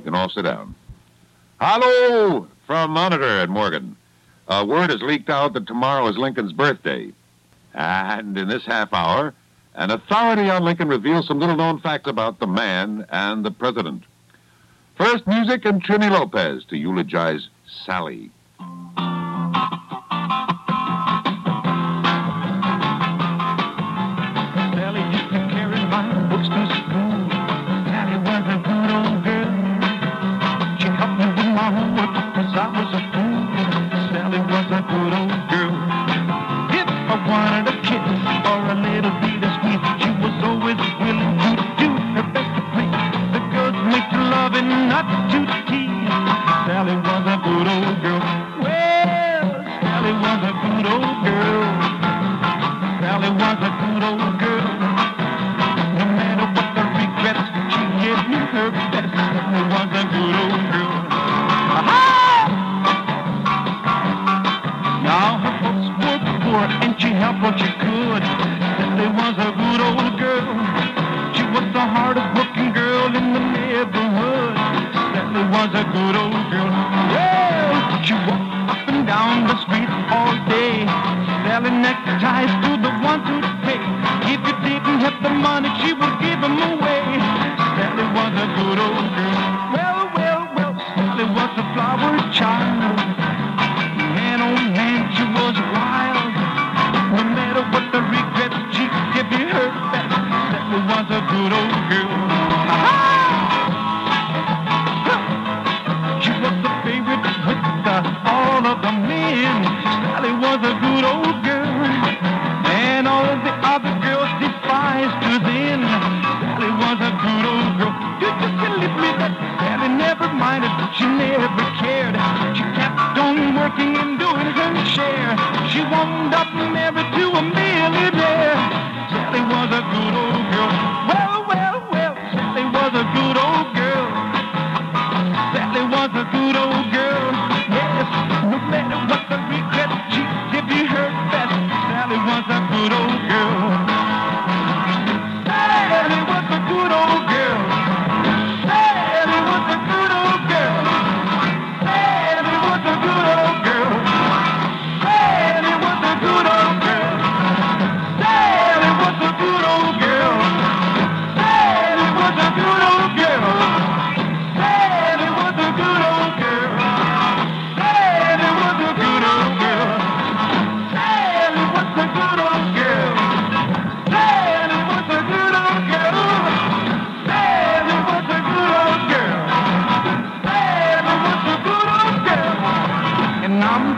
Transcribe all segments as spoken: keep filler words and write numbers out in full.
You can all sit down. Hello from Monitor at Morgan. Uh, word has leaked out that tomorrow is Lincoln's birthday. And in this half hour, an authority on Lincoln reveals some little-known facts about the man and the president. First, music and Trini Lopez to eulogize Sally. Sally used to carry my books to school. Sally was a good old girl. She helped me with my homework because I was a fool. Sally was a good old girl. If I wanted a kiss or a little bit of sweet, she was always willing to do her best to please. The girls make love and not to tease. Sally was a good old girl. Well, Sally was a good old girl. Sally was a good old girl. No matter what the regrets, she gave me her best. Sally was a good old girl. Aha! Now her folks were poor and she helped what she could. Sally was a good old girl. She was the hardest working girl in the neighborhood. Sally was a good old girl. Well, she walked up and down the street all day, selling neckties to the ones who pay. If you didn't have the money, she would give them away. Sally was a good old girl. Well, well, well, Sally was a flower child. Man, oh man, she was wild. No matter what the regrets, she gave you her best. Sally was a good old girl. Ha-ha! She was the favorite with the, all of the men. Sally was a good old girl. And all of the other girls despised her then. Sally was a good old girl. You just believe me that Sally never minded. She never cared. She kept on working and doing her share. She wound up married to a millionaire. Sally was a good old girl. Well, well, well, Sally was a good old girl. Sally was a good old girl. Yes, no matter what the regret, she gave you her best. Sally was a good old girl. Sally was a good old girl. Sally was a good old girl. Sally was a good old girl. Sally was a good old girl. Sally was a good old girl. Sally was a good old girl. Sally was a good old girl. Sally was a good old girl. Sally was a good old girl. Sally was a good old girl. Sally was a good old girl. Sally was a good old girl. And I'm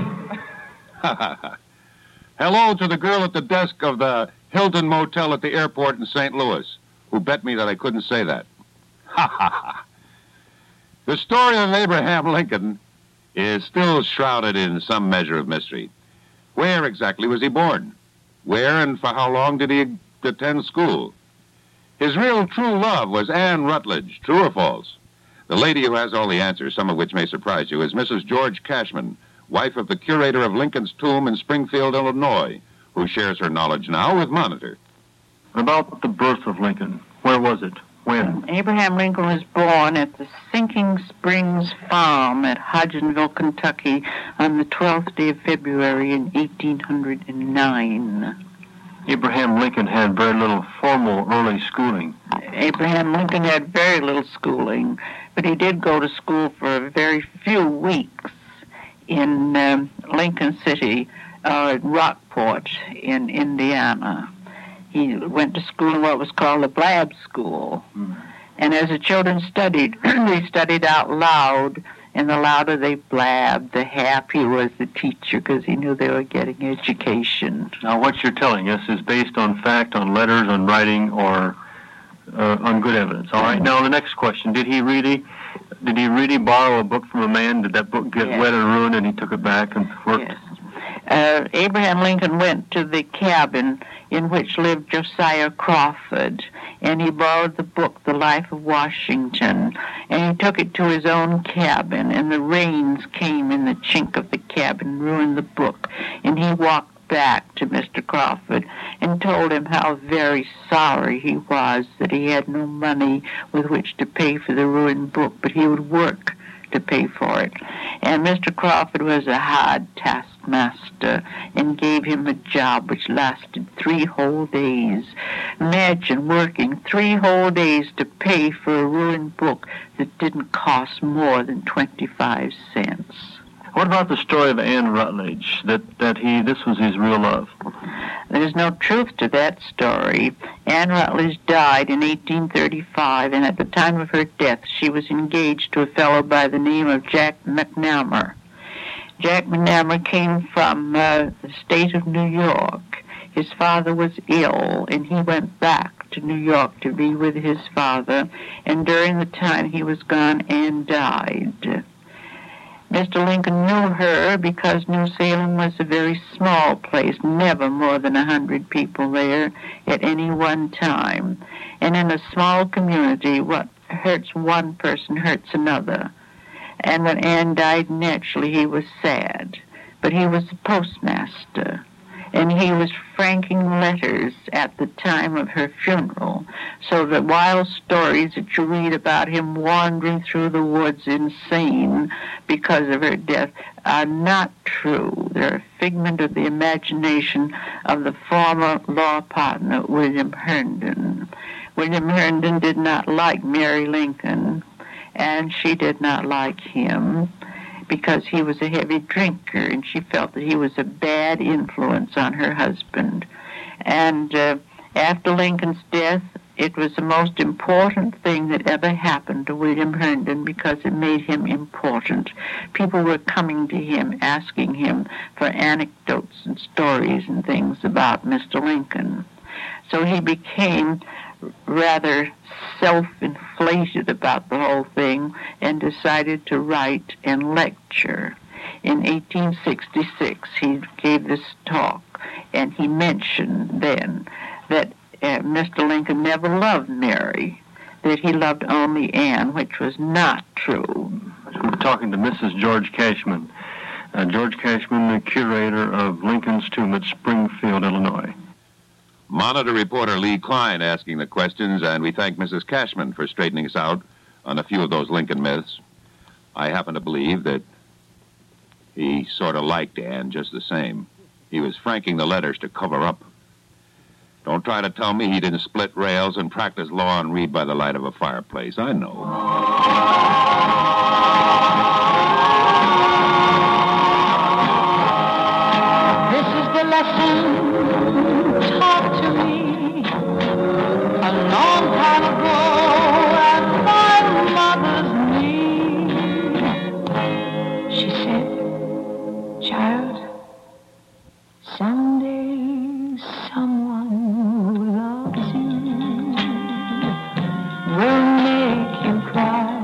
dead. Hello to the girl at the desk of the Hilton Motel at the airport in Saint Louis, who bet me that I couldn't say that. Ha ha ha. The story of Abraham Lincoln is still shrouded in some measure of mystery. Where exactly was he born? Where and for how long did he attend school? His real true love was Anne Rutledge. True or false? The lady who has all the answers, some of which may surprise you, is Missus George Cashman, wife of the curator of Lincoln's tomb in Springfield, Illinois, who shares her knowledge now with Monitor. About the birth of Lincoln, where was it? When? Abraham Lincoln was born at the Sinking Springs Farm at Hodgenville, Kentucky, on the twelfth day of February in eighteen oh nine. Abraham Lincoln had very little formal early schooling. Abraham Lincoln had very little schooling, but he did go to school for a very few weeks in um, Lincoln City, uh, Rockport in Indiana. He went to school in what was called the Blab School. Mm. And as the children studied, they studied out loud, and the louder they blabbed, the happier was the teacher because he knew they were getting education. Now, what you're telling us is based on fact, on letters, on writing, or uh, on good evidence. All right. Now, the next question: Did he really, did he really borrow a book from a man? Did that book get yes. wet and ruined, and he took it back and worked? Yes. Uh, Abraham Lincoln went to the cabin in which lived Josiah Crawford, and he borrowed the book, The Life of Washington, and he took it to his own cabin, and the rains came in the chink of the cabin, ruined the book, and he walked back to Mister Crawford and told him how very sorry he was that he had no money with which to pay for the ruined book, but he would work to pay for it. And Mister Crawford was a hard taskmaster and gave him a job which lasted three whole days. Imagine working three whole days to pay for a ruined book that didn't cost more than twenty-five cents. What about the story of Anne Rutledge, that, that he this was his real love? There's no truth to that story. Anne Rutledge died in eighteen thirty-five, and at the time of her death, she was engaged to a fellow by the name of Jack McNamara. Jack McNamara came from uh, the state of New York. His father was ill, and he went back to New York to be with his father, and during the time he was gone, Anne died. Mister Lincoln knew her because New Salem was a very small place, never more than a hundred people there at any one time. And in a small community, what hurts one person hurts another. And when Anne died, naturally, he was sad. But he was a postmaster, and he was franking letters at the time of her funeral, so the wild stories that you read about him wandering through the woods insane because of her death are not true. They're a figment of the imagination of the former law partner, William Herndon. William Herndon did not like Mary Lincoln, and she did not like him, because he was a heavy drinker, and she felt that he was a bad influence on her husband. And uh, after Lincoln's death, it was the most important thing that ever happened to William Herndon because it made him important. People were coming to him, asking him for anecdotes and stories and things about Mister Lincoln. So he became rather self-inflated about the whole thing and decided to write and lecture. In eighteen sixty-six, he gave this talk, and he mentioned then that uh, Mister Lincoln never loved Mary, that he loved only Anne, which was not true. We're talking to Missus George Cashman. Uh, George Cashman, the curator of Lincoln's tomb at Springfield, Illinois. Monitor reporter Lee Klein asking the questions, and we thank Missus Cashman for straightening us out on a few of those Lincoln myths. I happen to believe that he sort of liked Anne just the same. He was franking the letters to cover up. Don't try to tell me he didn't split rails and practice law and read by the light of a fireplace. I know. This is the lesson taught to me a long time ago at my mother's knee. She said, child, someday someone who loves you will make you cry.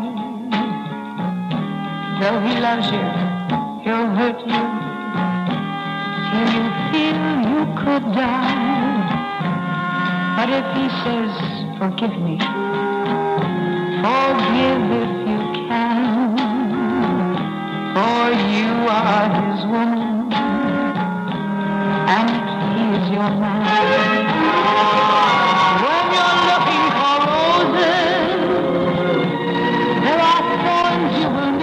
Though he loves you, he'll hurt you till you feel you could die. But if he says, forgive me, forgive if you can, for you are his woman, and he is your man. When you're looking for roses, there are thorns you will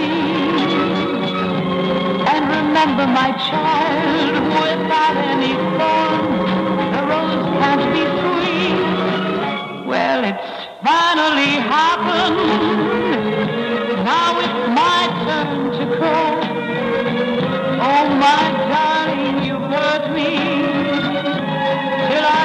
need. And remember, my child, without any thorns, the rose can't be sweet. Well, it's finally happened. Now it's my turn to cry. Oh, my darling, you hurt me till I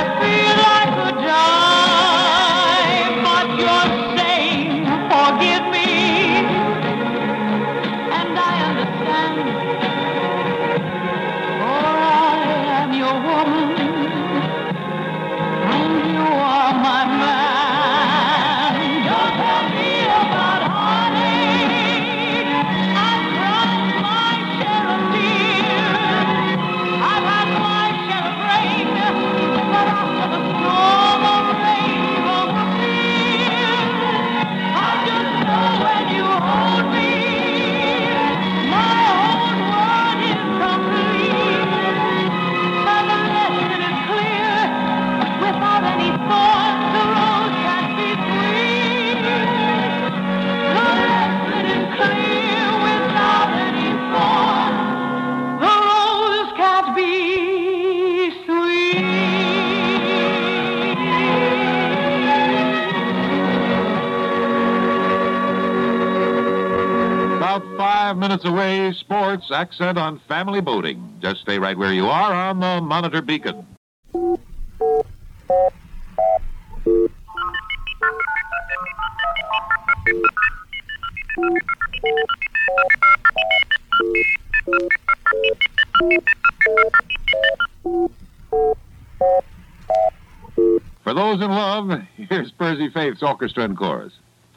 five minutes away, sports, accent on family boating. Just stay right where you are on the Monitor Beacon. For those in love, here's Percy Faith's Orchestra and Chorus.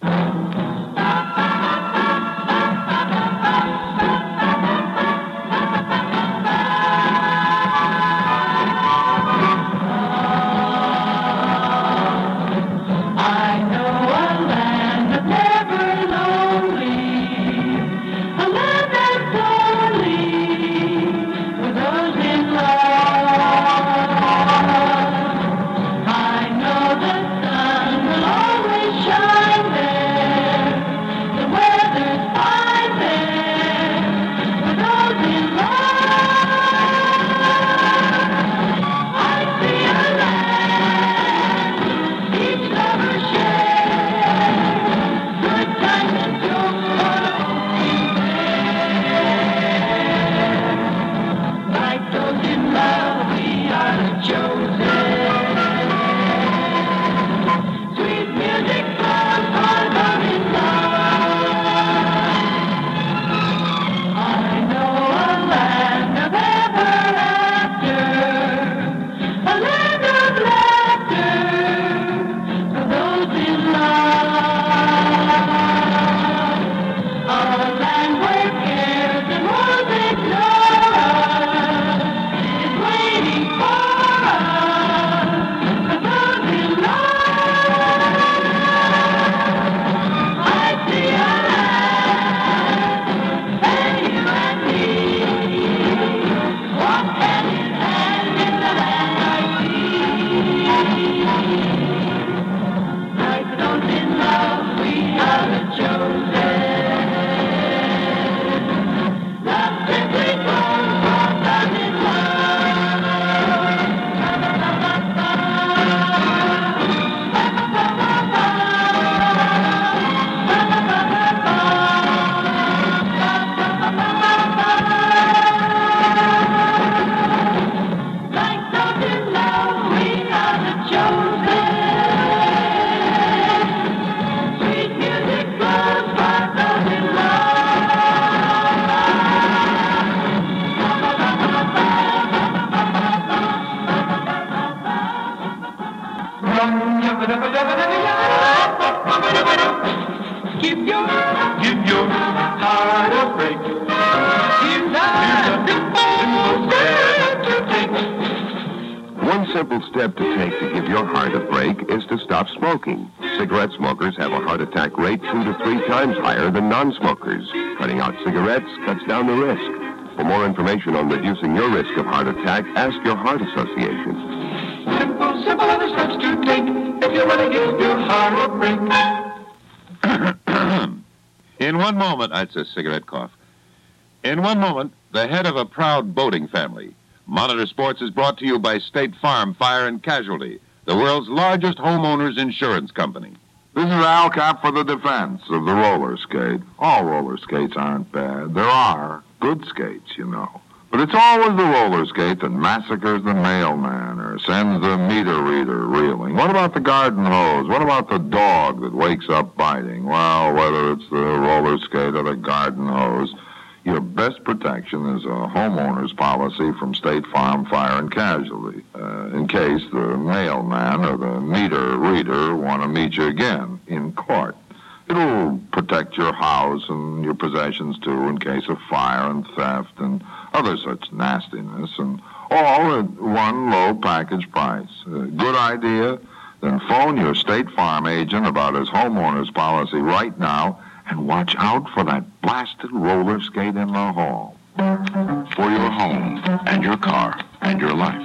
Give your, give your heart a break. Here's a simple step to take. One simple step to take to give your heart a break is to stop smoking. Cigarette smokers have a heart attack rate two to three times higher than non-smokers. Cutting out cigarettes cuts down the risk. For more information on reducing your risk of heart attack, ask your heart association. Simple, simple other steps to take if you want to give your heart a break. In one moment, that's a cigarette cough. In one moment, the head of a proud boating family. Monitor Sports is brought to you by State Farm Fire and Casualty, the world's largest homeowners insurance company. This is Al Cap for the defense of the roller skate. All roller skates aren't bad. There are good skates, you know. But it's always the roller skate that massacres the mailman or sends the meter reader reeling. What about the garden hose? What about the dog that wakes up biting? Well, whether it's the roller skate or the garden hose, your best protection is a homeowner's policy from State Farm Fire and Casualty, uh, in case the mailman or the meter reader want to meet you again in court. It'll protect your house and your possessions, too, in case of fire and theft and other such nastiness, and all at one low package price. A good idea? Then phone your State Farm agent about his homeowner's policy right now, and watch out for that blasted roller skate in the hall. For your home and your car and your life.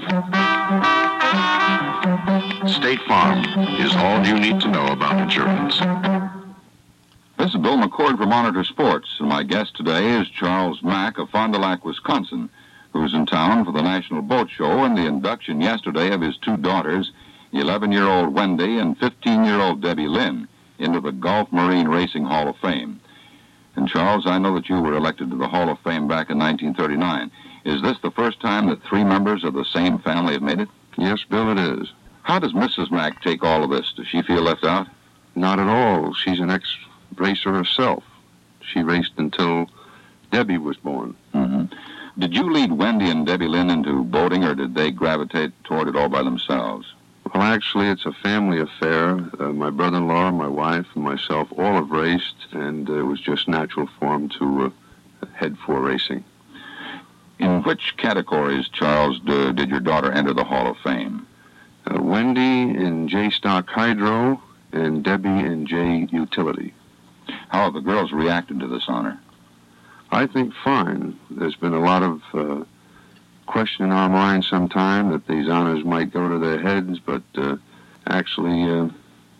State Farm is all you need to know about insurance. This is Bill McCord for Monitor Sports, and my guest today is Charles Mack of Fond du Lac, Wisconsin, who was in town for the National Boat Show and the induction yesterday of his two daughters, eleven-year-old Wendy and fifteen-year-old Debbie Lynn, into the Gulf Marine Racing Hall of Fame. And Charles, I know that you were elected to the Hall of Fame back in nineteen thirty-nine. Is this the first time that three members of the same family have made it? Yes, Bill, it is. How does Missus Mack take all of this? Does she feel left out? Not at all. She's an ex-racer herself. She raced until Debbie was born. Mm-hmm. Did you lead Wendy and Debbie Lynn into boating, or did they gravitate toward it all by themselves? Well, actually, it's a family affair. Uh, my brother-in-law, my wife, and myself all have raced, and uh, it was just natural for them to uh, head for racing. In which categories, Charles, do, did your daughter enter the Hall of Fame? Uh, Wendy in J-Stock Hydro, and Debbie in J Utility. How have the girls reacted to this honor? I think fine. There's been a lot of uh, question in our minds sometime that these honors might go to their heads, but uh, actually uh,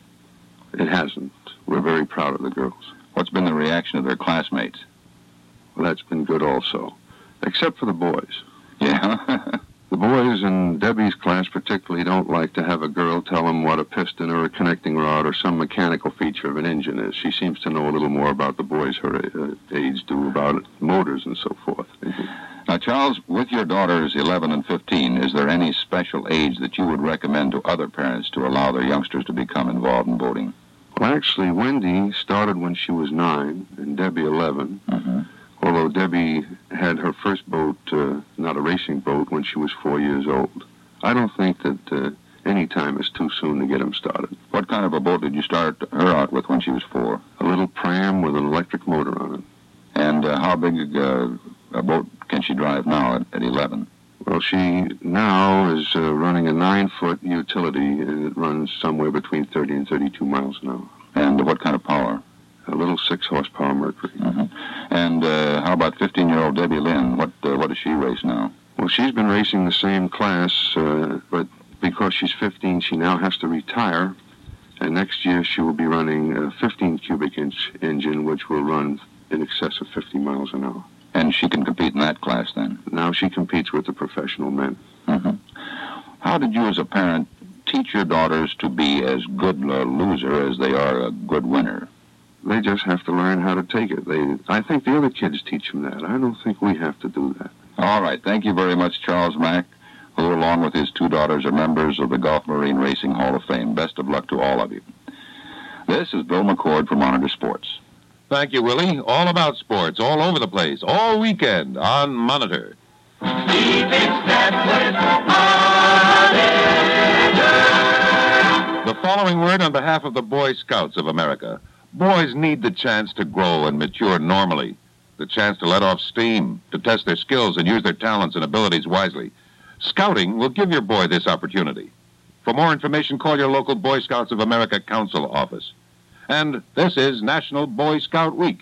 it hasn't. We're very proud of the girls. What's been the reaction of their classmates? Well, that's been good also, except for the boys. Yeah? The boys in Debbie's class particularly don't like to have a girl tell them what a piston or a connecting rod or some mechanical feature of an engine is. She seems to know a little more about the boys her uh, age do about motors and so forth. Now, Charles, with your daughters eleven and fifteen, is there any special age that you would recommend to other parents to allow their youngsters to become involved in boating? Well, actually, Wendy started when she was nine and Debbie eleven. Mm-hmm. Although Debbie had her first boat, uh, not a racing boat, when she was four years old. I don't think that uh, any time is too soon to get them started. What kind of a boat did you start her out with when she was four? A little pram with an electric motor on it. And uh, how big uh, a boat can she drive now at, at eleven? Well, she now is uh, running a nine-foot utility, and it runs somewhere between thirty and thirty-two miles an hour. And what kind of power? A little six-horsepower Mercury. Mm-hmm. And uh, how about fifteen-year-old Debbie Lynn? What uh, what does she race now? Well, she's been racing the same class, uh, but because she's fifteen, she now has to retire. And next year she will be running a fifteen cubic inch engine, which will run in excess of fifty miles an hour. And she can compete in that class then? Now she competes with the professional men. Mm-hmm. How did you as a parent teach your daughters to be as good a loser as they are a good winner? They just have to learn how to take it. They, I think the other kids teach them that. I don't think we have to do that. All right. Thank you very much, Charles Mack, who, along with his two daughters, are members of the Gulf Marine Racing Hall of Fame. Best of luck to all of you. This is Bill McCord for Monitor Sports. Thank you, Willie. All about sports, all over the place, all weekend on Monitor. The following word on behalf of the Boy Scouts of America. Boys need the chance to grow and mature normally, the chance to let off steam, to test their skills and use their talents and abilities wisely. Scouting will give your boy this opportunity. For more information, call your local Boy Scouts of America Council office. And this is National Boy Scout Week.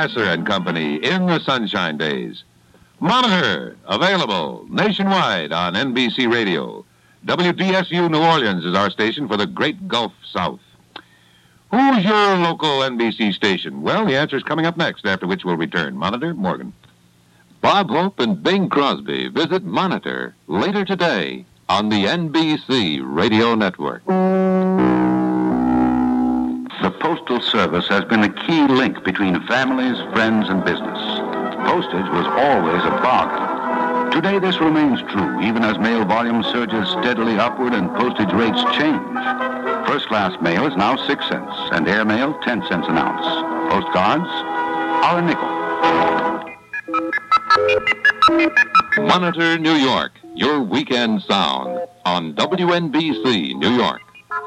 Lesser and Company in the Sunshine Days. Monitor, available nationwide on N B C Radio. W D S U New Orleans is our station for the Great Gulf South. Who's your local N B C station? Well, the answer is coming up next, after which we'll return. Monitor, Morgan. Bob Hope and Bing Crosby visit Monitor later today on the N B C Radio Network. The Postal Service has been a key link between families, friends, and business. Postage was always a bargain. Today, this remains true, even as mail volume surges steadily upward and postage rates change. First-class mail is now six cents, and air mail ten cents an ounce. Postcards are a nickel. Monitor New York, your weekend sound on W N B C New York.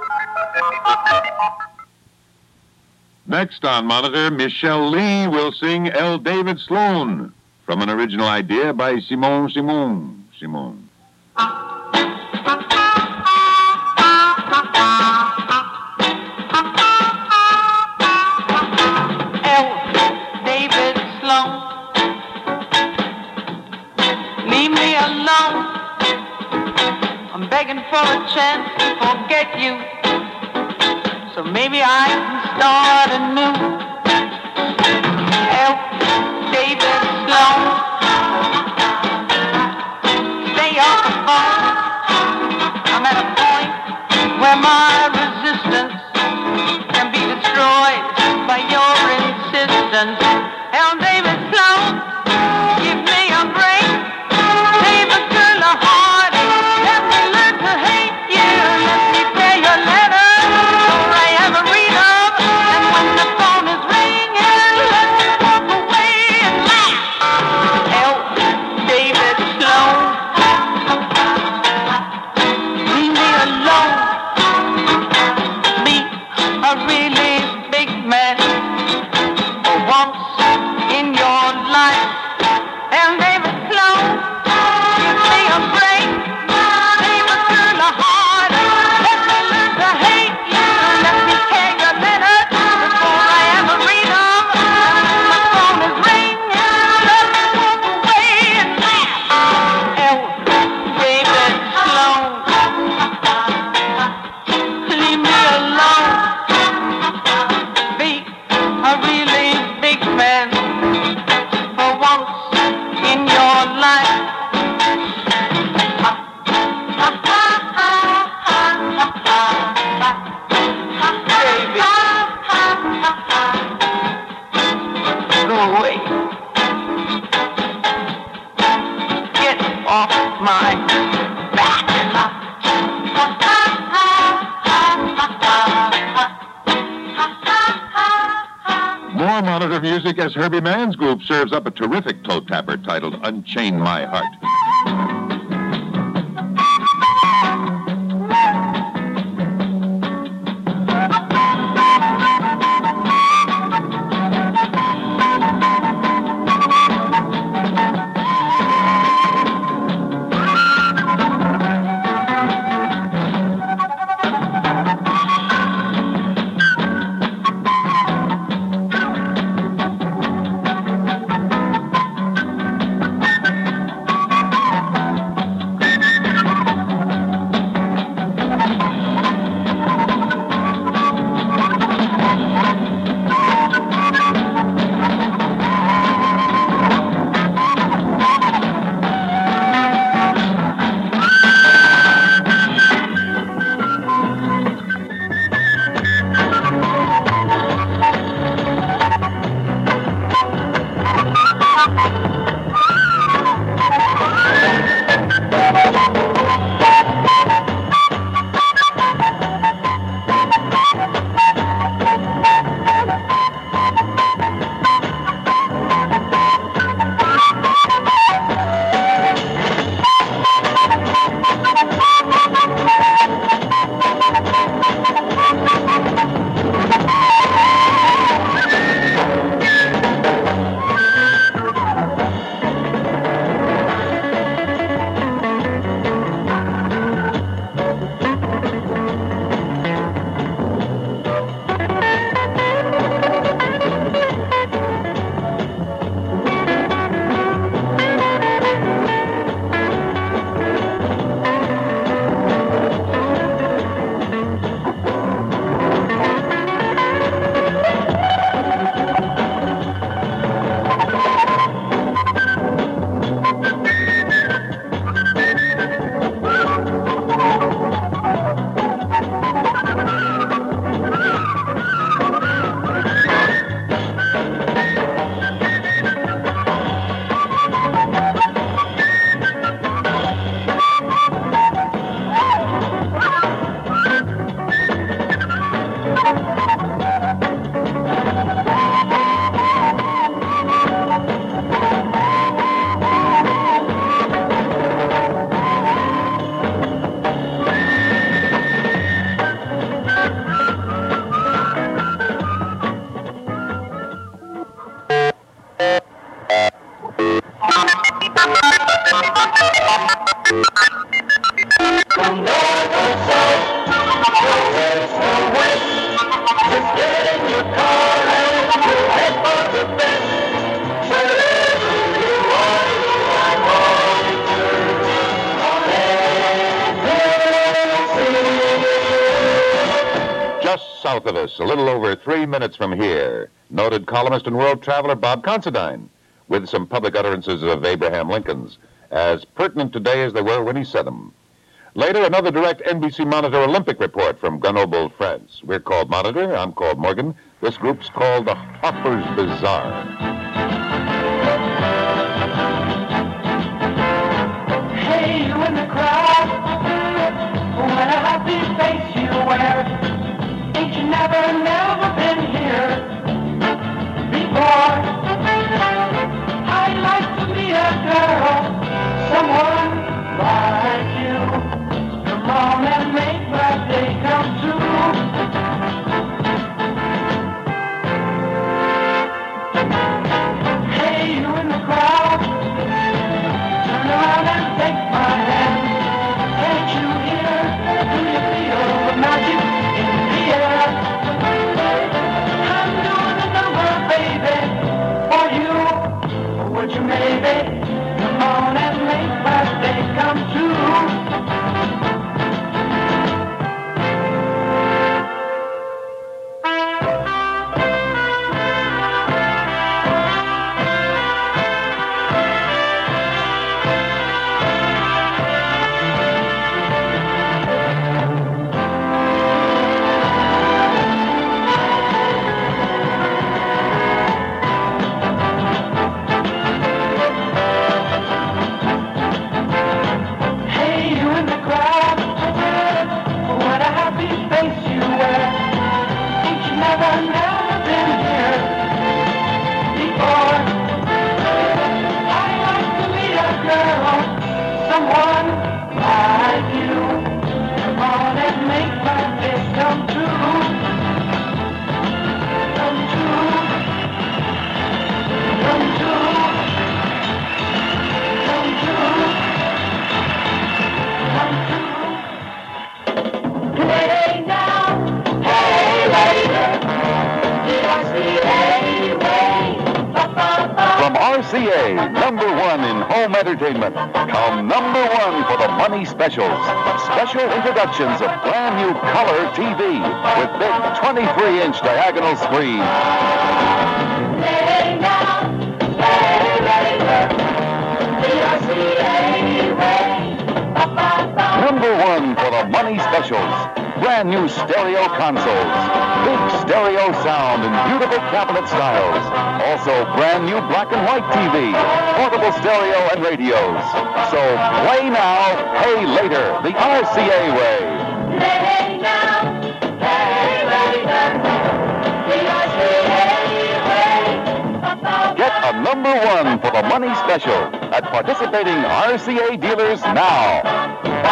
Next on Monitor, Michelle Lee will sing L. David Sloan from an original idea by Simon Simon Simon. For a chance to forget you, so maybe I can start anew. Help, David Sloan, stay off the phone. I'm at a point where my resistance can be destroyed by your insistence. Help, David Sloan, give me a break. Save a girl a heart. Let me learn to hate you. Let me pay your letter, or I have a read of. And when the phone is ringing, let me walk away and laugh. Help, David Sloan, leave me alone. Be a really big man for once in your life. And David Sloan, give me a break. Save a girl a heart. Let me learn to hate you. Let me carry your letter before I ever read them. And when the phone is ringing, let me walk away and laugh. Help, David Sloan, leave me alone. Be a really big man for once in your life. Baby, go away. Get off my back. More Monitor music as Herbie Mann's group serves up a terrific toe tapper titled Unchain My Heart. Just south of us, a little over three minutes from here, noted columnist and world traveler Bob Considine, with some public utterances of Abraham Lincoln's, as pertinent today as they were when he said them. Later, another direct N B C Monitor Olympic report from Grenoble, France. We're called Monitor. I'm called Morgan. This group's called the Harper's Bazaar. Hey, you in the crowd, what a happy face you wear. Ain't you never, never been here before? I'd like to meet a girl, someone like you. Come on and make my day come true. Hey, you in the crowd, turn around and take my hand. Can't you hear? Do you feel the magic in the air? I'm doing a number, baby, for you. Would you maybe come on and make my day come true? R C A, number one in home entertainment. Come number one for the money specials. Special introductions of brand new color T V with big twenty-three inch diagonal screens. Hey now, hey later, the R C A way. Number one for the money specials. Brand new stereo consoles. Big stereo sound and beautiful cabinet styles. Also brand new black and white T V, portable stereo and radios. So play now, pay later, the R C A way. Play now, pay later, the R C A way. Get a number one for the money special at participating R C A dealers now.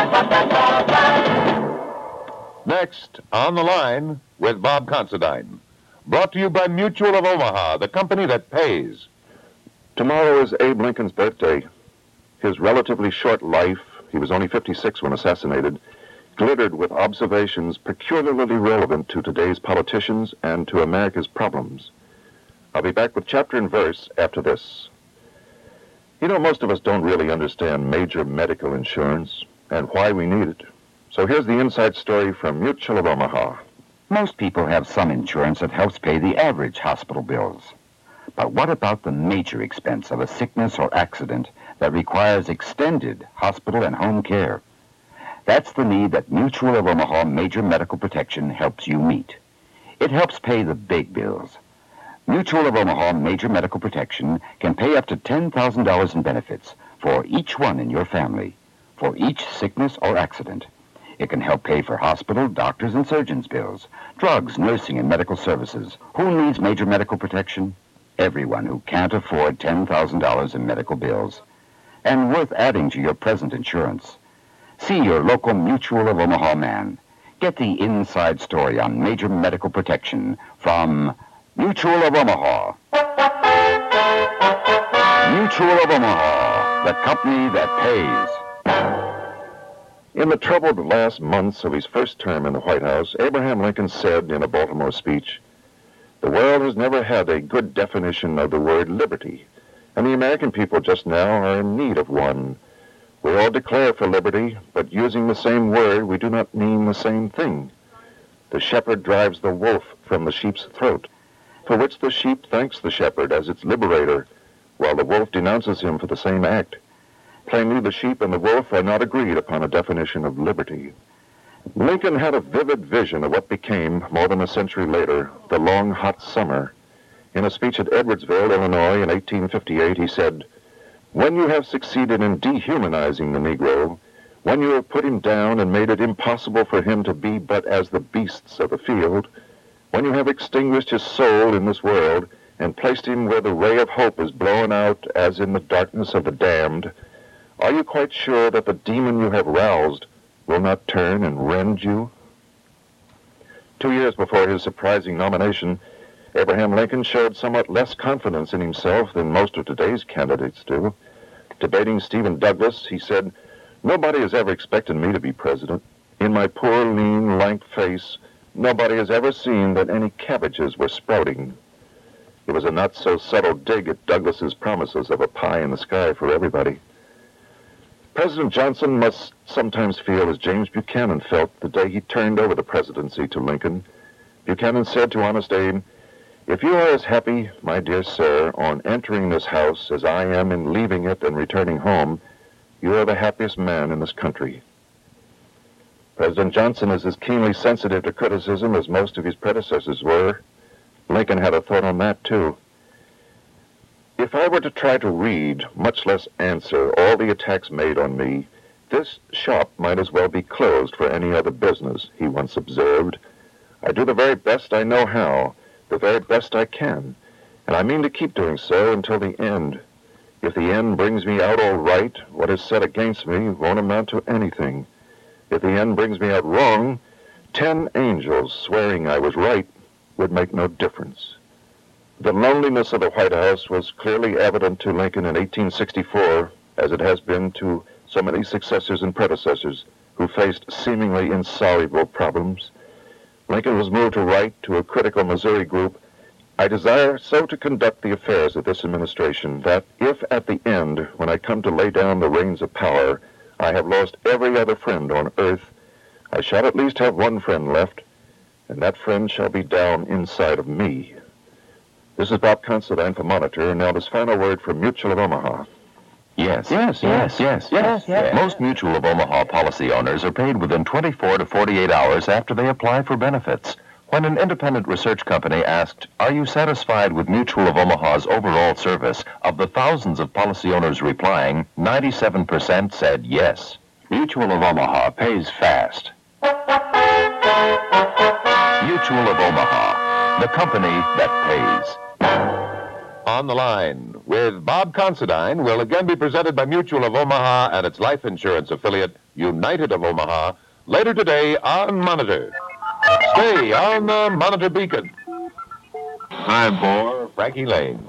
Next, on the line with Bob Considine. Brought to you by Mutual of Omaha, the company that pays. Tomorrow is Abe Lincoln's birthday. His relatively short life, he was only fifty-six when assassinated, glittered with observations peculiarly relevant to today's politicians and to America's problems. I'll be back with chapter and verse after this. You know, most of us don't really understand major medical insurance and why we need it. So here's the inside story from Mutual of Omaha. Most people have some insurance that helps pay the average hospital bills. But what about the major expense of a sickness or accident that requires extended hospital and home care? That's the need that Mutual of Omaha Major Medical Protection helps you meet. It helps pay the big bills. Mutual of Omaha Major Medical Protection can pay up to ten thousand dollars in benefits for each one in your family, for each sickness or accident. It can help pay for hospital, doctors, and surgeons' bills, drugs, nursing, and medical services. Who needs major medical protection? Everyone who can't afford ten thousand dollars in medical bills. And worth adding to your present insurance. See your local Mutual of Omaha man. Get the inside story on major medical protection from Mutual of Omaha. Mutual of Omaha, the company that pays. In the troubled last months of his first term in the White House, Abraham Lincoln said in a Baltimore speech, "The world has never had a good definition of the word liberty, and the American people just now are in need of one. We all declare for liberty, but using the same word, we do not mean the same thing. The shepherd drives the wolf from the sheep's throat, for which the sheep thanks the shepherd as its liberator, while the wolf denounces him for the same act. Plainly, the sheep and the wolf are not agreed upon a definition of liberty." Lincoln had a vivid vision of what became, more than a century later, the long, hot summer. In a speech at Edwardsville, Illinois, in eighteen fifty-eight, he said, "When you have succeeded in dehumanizing the Negro, when you have put him down and made it impossible for him to be but as the beasts of the field, when you have extinguished his soul in this world and placed him where the ray of hope is blown out as in the darkness of the damned, are you quite sure that the demon you have roused will not turn and rend you?" Two years before his surprising nomination, Abraham Lincoln showed somewhat less confidence in himself than most of today's candidates do. Debating Stephen Douglas, he said, "Nobody has ever expected me to be president. In my poor, lean, lank face, nobody has ever seen that any cabbages were sprouting." It was a not-so-subtle dig at Douglas's promises of a pie in the sky for everybody. President Johnson must sometimes feel as James Buchanan felt the day he turned over the presidency to Lincoln. Buchanan said to Honest Abe, "If you are as happy, my dear sir, on entering this house as I am in leaving it and returning home, you are the happiest man in this country." President Johnson is as keenly sensitive to criticism as most of his predecessors were. Lincoln had a thought on that, too. "If I were to try to read, much less answer, all the attacks made on me, this shop might as well be closed for any other business," he once observed. "I do the very best I know how, the very best I can, and I mean to keep doing so until the end. If the end brings me out all right, what is said against me won't amount to anything. If the end brings me out wrong, ten angels swearing I was right would make no difference." The loneliness of the White House was clearly evident to Lincoln in eighteen sixty-four, as it has been to so many successors and predecessors who faced seemingly insoluble problems. Lincoln was moved to write to a critical Missouri group, "I desire so to conduct the affairs of this administration that if at the end, when I come to lay down the reins of power, I have lost every other friend on earth, I shall at least have one friend left, and that friend shall be down inside of me." This is Bob Considine for Monitor, and now this final word from Mutual of Omaha. Yes. Yes, yes, yes, yes, yes. Most Mutual of Omaha policy owners are paid within twenty-four to forty-eight hours after they apply for benefits. When an independent research company asked, "Are you satisfied with Mutual of Omaha's overall service?" of the thousands of policy owners replying, ninety-seven percent said yes. Mutual of Omaha pays fast. Mutual of Omaha, the company that pays. On the Line with Bob Considine will again be presented by Mutual of Omaha and its life insurance affiliate, United of Omaha, later today on Monitor. Stay on the Monitor Beacon. Hi, boy. Frankie Lane.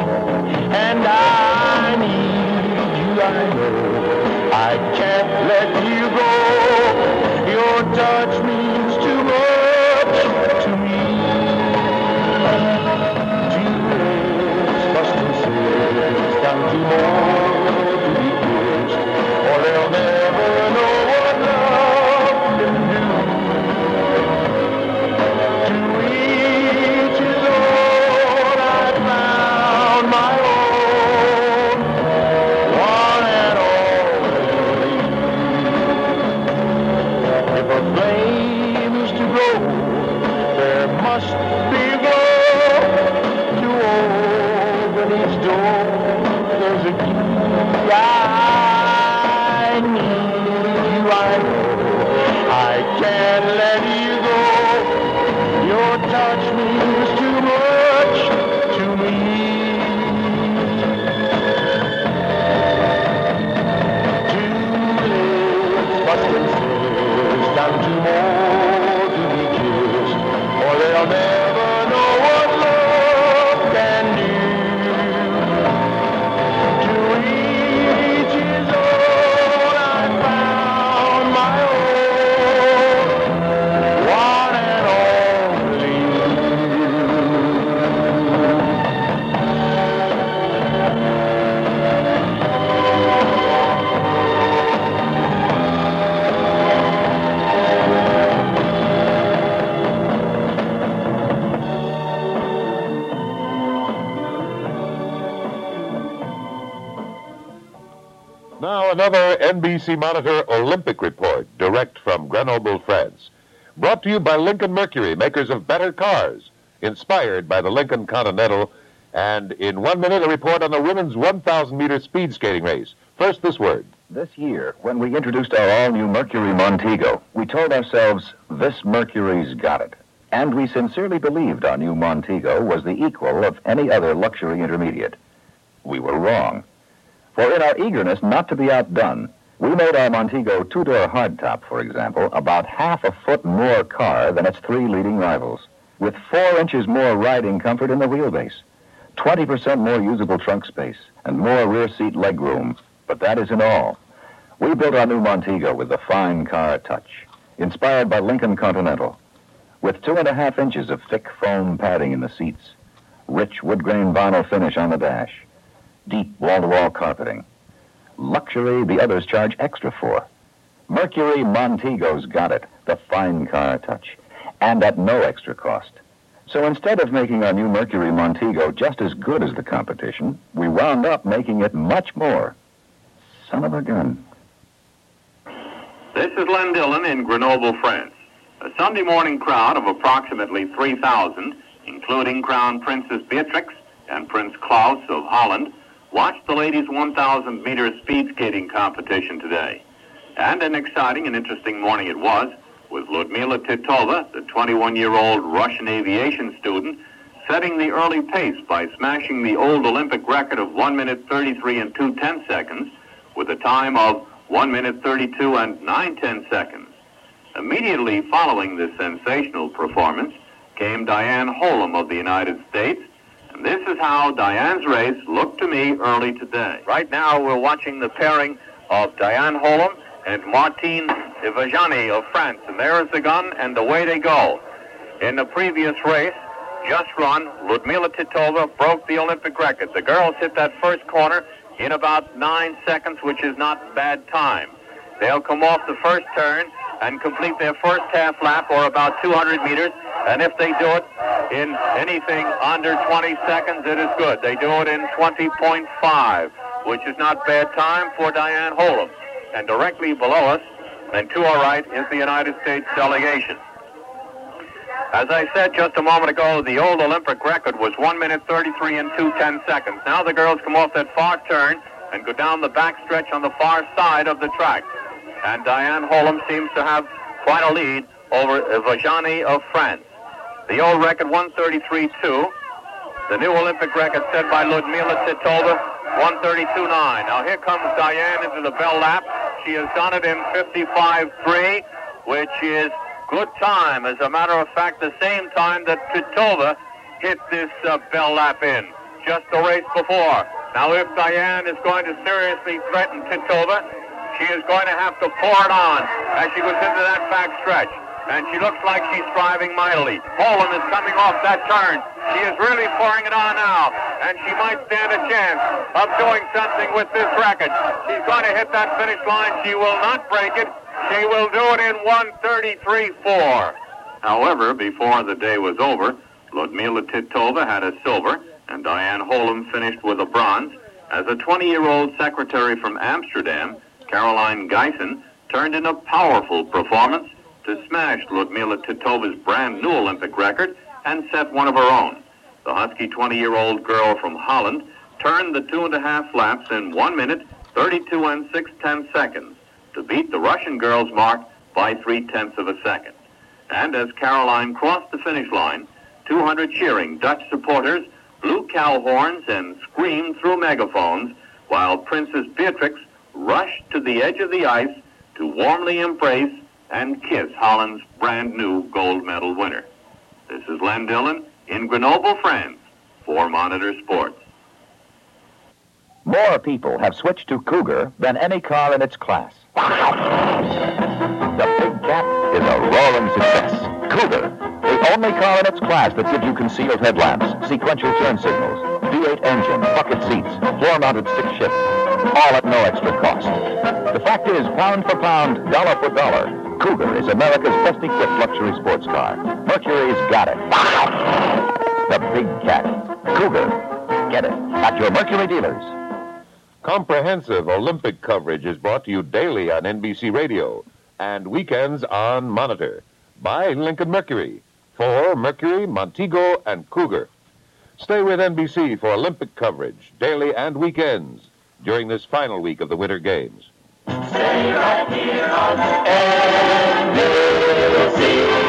I can't let your touch means too much to me. Two lips must insist on two more to be kissed, or they'll never know what love can do. To each his own, I found my own, one and only you. Now another N B C Monitor Olympic report, direct from Grenoble, France. Brought to you by Lincoln Mercury, makers of better cars, inspired by the Lincoln Continental. And in one minute, a report on the women's one thousand meter speed skating race. First, this word. This year, when we introduced our all-new Mercury Montego, we told ourselves, this Mercury's got it. And we sincerely believed our new Montego was the equal of any other luxury intermediate. We were wrong. For in our eagerness not to be outdone, we made our Montego two-door hardtop, for example, about half a foot more car than its three leading rivals, with four inches more riding comfort in the wheelbase, twenty percent more usable trunk space, and more rear seat legroom. But that isn't all. We built our new Montego with the fine car touch, inspired by Lincoln Continental, with two and a half inches of thick foam padding in the seats, rich wood grain vinyl finish on the dash, deep wall-to-wall carpeting. Luxury the others charge extra for. Mercury Montego's got it, the fine car touch, and at no extra cost. So instead of making our new Mercury Montego just as good as the competition, we wound up making it much more. Son of a gun. This is Len Dillon in Grenoble, France. A Sunday morning crowd of approximately three thousand, including Crown Princess Beatrix and Prince Klaus of Holland, watched the ladies' one thousand meter speed skating competition today. And an exciting and interesting morning it was, with Ludmila Titova, the twenty-one-year-old Russian aviation student, setting the early pace by smashing the old Olympic record of one minute thirty-three and two tenths seconds with a time of one minute thirty-two and nine tenths seconds. Immediately following this sensational performance came Diane Holm of the United States. And this is how Diane's race looked to me early today. Right now, we're watching the pairing of Diane Holm and Martine Ivajani of France. And there's the gun, and away they go. In the previous race, just run, Ludmila Titova broke the Olympic record. The girls hit that first corner in about nine seconds, which is not bad time. They'll come off the first turn and complete their first half lap, or about two hundred meters. And if they do it in anything under twenty seconds, it is good. They do it in twenty point five, which is not bad time for Diane Holm. And directly below us, and to our right, is the United States delegation. As I said just a moment ago, the old Olympic record was one minute thirty-three and two tenths seconds. Now the girls come off that far turn and go down the back stretch on the far side of the track. And Diane Holm seems to have quite a lead over Ivajani of France. The old record, one thirty-three two. The new Olympic record set by Ludmila Titova, one thirty-two nine. Now here comes Diane into the bell lap. She has done it in fifty-five three, which is good time. As a matter of fact, the same time that Titova hit this uh, bell lap in, just the race before. Now if Diane is going to seriously threaten Titova, she is going to have to pour it on as she goes into that back stretch. And she looks like she's driving mightily. Holm is coming off that turn. She is really pouring it on now. And she might stand a chance of doing something with this record. She's going to hit that finish line. She will not break it. She will do it in one thirty-three four. However, before the day was over, Ludmila Titova had a silver, and Diane Holm finished with a bronze, as a twenty-year-old secretary from Amsterdam, Caroline Geisen, turned in a powerful performance to smash Ludmila Titova's brand new Olympic record and set one of her own. The husky twenty-year-old girl from Holland turned the two and a half laps in one minute, thirty-two and six tenths seconds to beat the Russian girl's mark by three tenths of a second. And as Caroline crossed the finish line, two hundred cheering Dutch supporters blew cow horns and screamed through megaphones while Princess Beatrix rushed to the edge of the ice to warmly embrace and kiss Holland's brand new gold medal winner. This is Len Dillon in Grenoble, France, for Monitor Sports. More people have switched to Cougar than any car in its class. The Big Cat is a roaring success. Cougar, the only car in its class that gives you concealed headlamps, sequential turn signals, V eight engine, bucket seats, floor-mounted stick shift, all at no extra cost. The fact is, pound for pound, dollar for dollar, Cougar is America's best-equipped luxury sports car. Mercury's got it. The Big Cat. Cougar. Get it at your Mercury dealers. Comprehensive Olympic coverage is brought to you daily on N B C Radio and weekends on Monitor by Lincoln Mercury for Mercury, Montego, and Cougar. Stay with N B C for Olympic coverage daily and weekends during this final week of the Winter Games. Stay right here on N B C.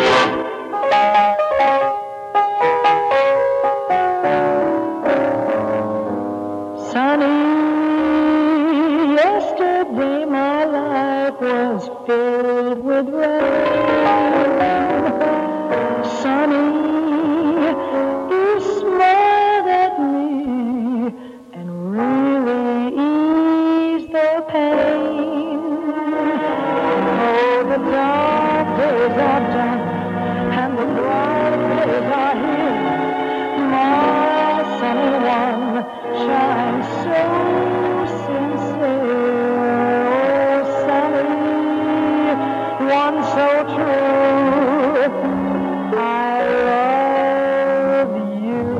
Sunny, yesterday my life was filled with rain. Sunny, you smiled at me and really eased the pain. Oh, the dark days are done and the bright days are here. My sunny one shines so sincere. Oh, sunny, one so true. I love you.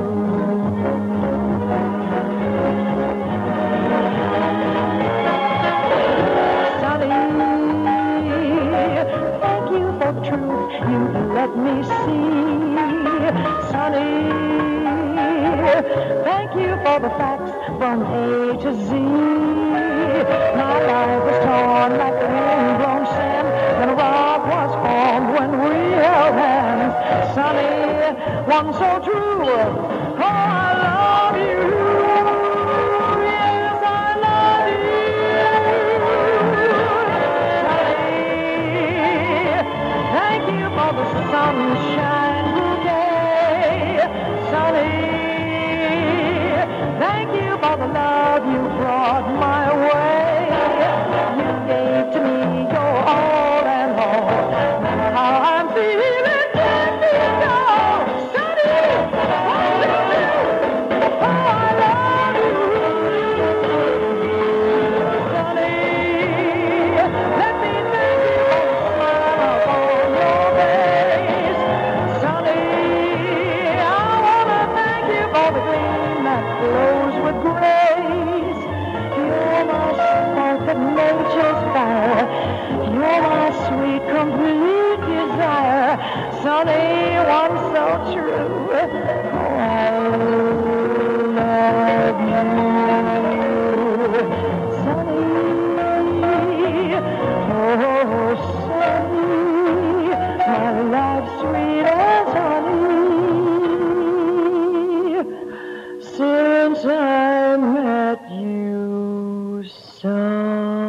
Sunny, thank you for the truth you let me see. Sunny, thank you for the facts from A to Z. My life was torn like the windblown sand, and a rock was formed when we held hands. Sunny, one so true. Oh, I love you. Yes, I love you. Sunny, thank you for the sunshine today. Sunny, thank you for the love you brought my way. You gave to me your all and all. Now I'm feeling happy now. Sunny, I love you. Oh, I love you. Sunny, let me thank you for the smile on your face. Sunny, I wanna thank you for the gleam that glows with grace. You're my spark of nature's fire. You're my sweet, complete desire. Sunny, one so true. Oh, I love you. Sunny, oh, sunny, my life's sweet as honey. Since I met you, Sunny.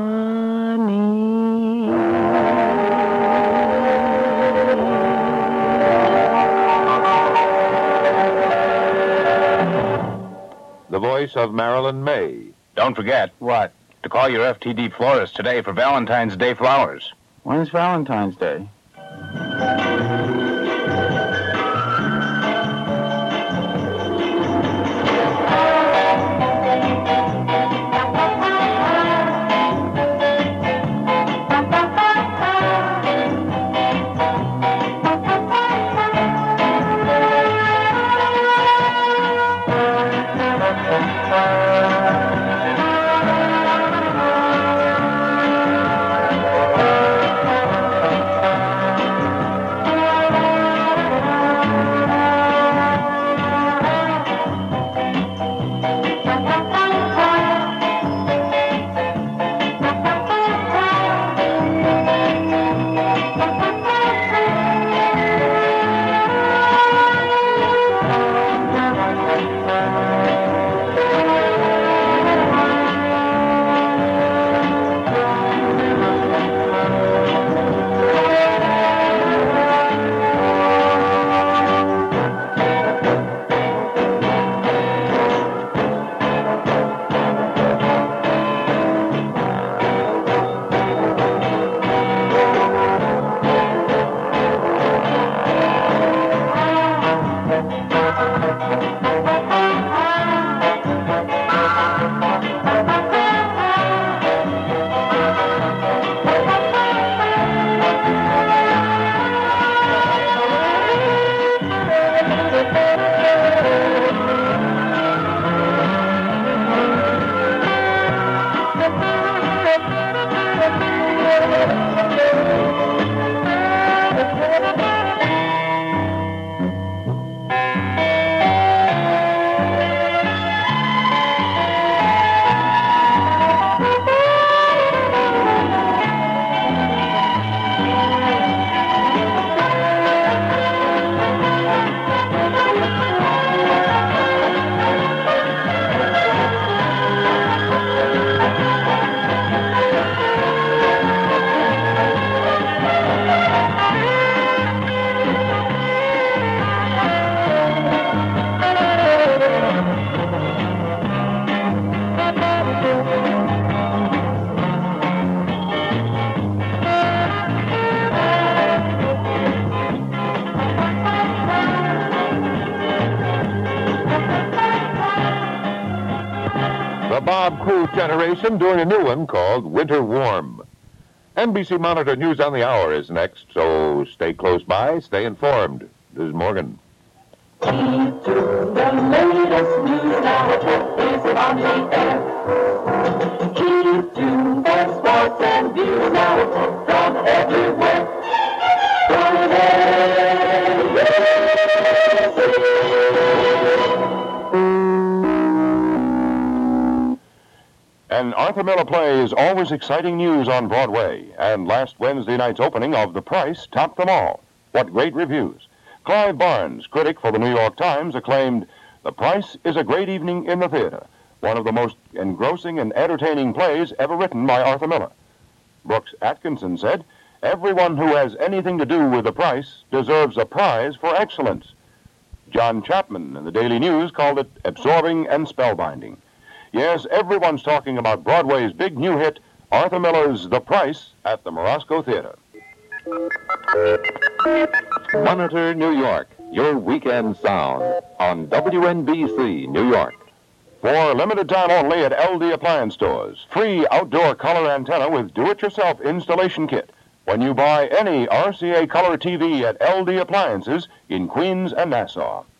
The voice of Marilyn May. Don't forget. What? To call your F T D florist today for Valentine's Day flowers. When's Valentine's Day? Bob Cruz generation doing a new one called Winter Warm. N B C Monitor News on the Hour is next, so stay close by, stay informed. This is Morgan. The latest news now is on the air. Keep tuned for sports and views now from everywhere. An Arthur Miller play is always exciting news on Broadway, and last Wednesday night's opening of The Price topped them all. What great reviews. Clive Barnes, critic for the New York Times, acclaimed, "The Price is a great evening in the theater, one of the most engrossing and entertaining plays ever written by Arthur Miller." Brooks Atkinson said, "Everyone who has anything to do with The Price deserves a prize for excellence." John Chapman in the Daily News called it absorbing and spellbinding. Yes, everyone's talking about Broadway's big new hit, Arthur Miller's The Price, at the Morosco Theater. Monitor New York, your weekend sound on W N B C New York. For limited time only at L D Appliance Stores, free outdoor color antenna with do-it-yourself installation kit when you buy any R C A color T V at L D Appliances in Queens and Nassau.